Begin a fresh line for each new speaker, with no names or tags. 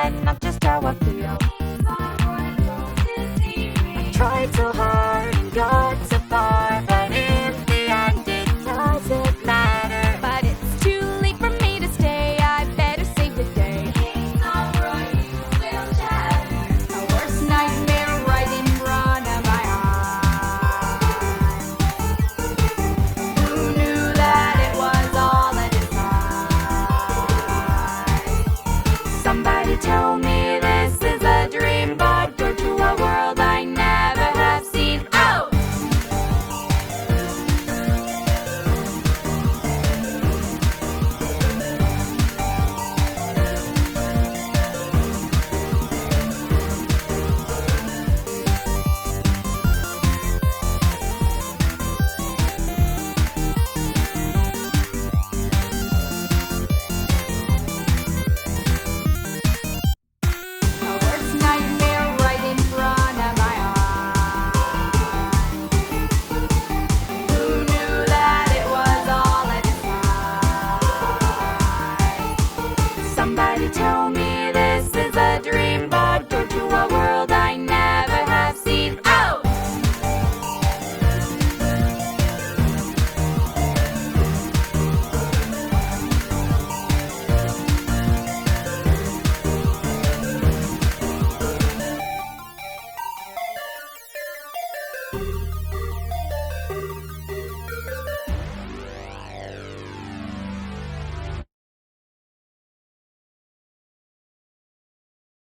again, not just how I feel. I tried so hard and got so far, but in the end it doesn't matter.
But it's too late for me to stay, I better save the day. My worst nightmare right in front of my eyes. Who knew that it was all a disguise?
Somebody tell me